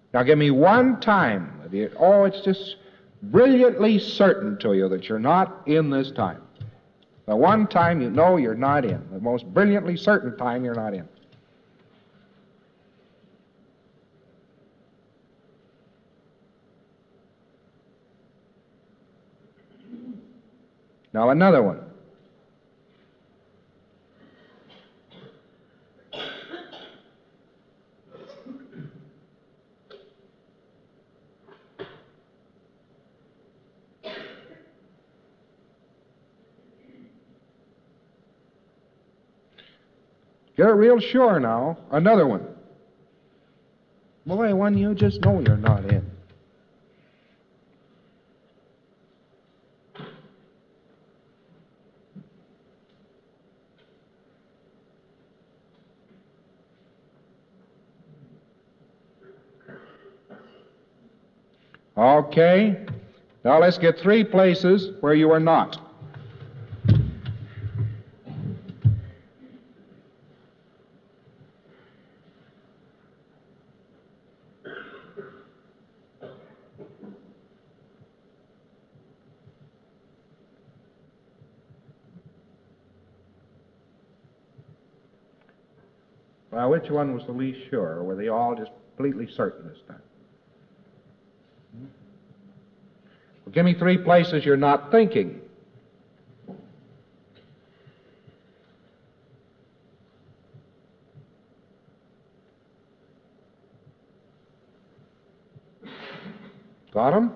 Now give me one time. It's just brilliantly certain to you that you're not in this time. The one time you know you're not in. The most brilliantly certain time you're not in. Now another one. Get it real sure now. Another one. Boy, one you just know you're not in. Okay. Now let's get three places where you are not. Well, which one was the least sure? Or were they all just completely certain this time? Well, give me three places you're not thinking. Got 'em?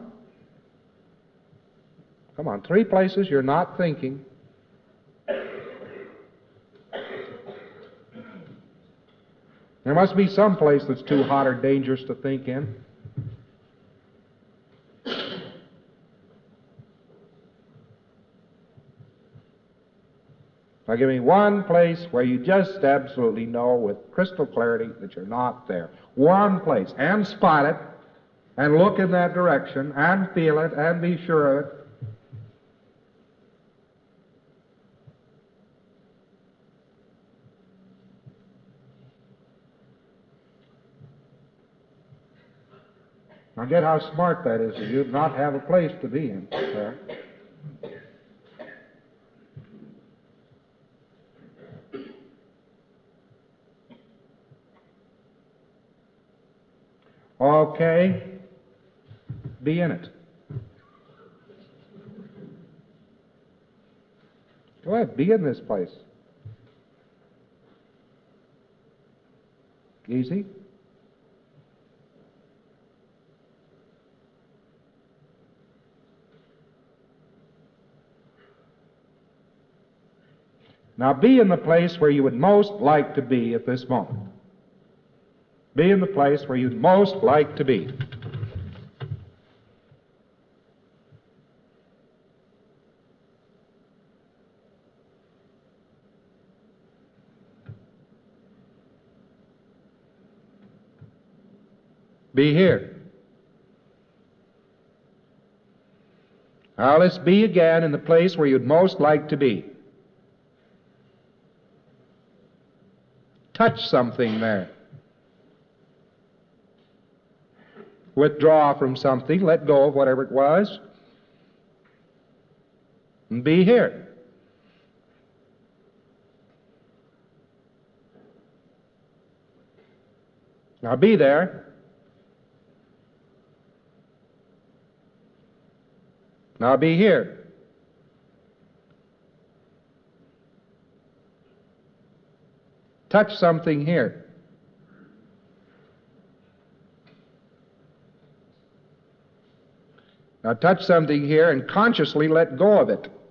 Come on, three places you're not thinking. There must be some place that's too hot or dangerous to think in. Now give me one place where you just absolutely know with crystal clarity that you're not there. One place. And spot it, and look in that direction, and feel it, and be sure of it. Now get how smart that is of you to not have a place to be in there. Okay. Be in it. Go ahead, be in this place. Easy. Now be in the place where you would most like to be at this moment. Be in the place where you'd most like to be. Be here. Now let's be again in the place where you'd most like to be. Touch something there. Withdraw from something, let go of whatever it was, and be here. Now be there. Now be here. Touch something here. Now touch something here and consciously let go of it.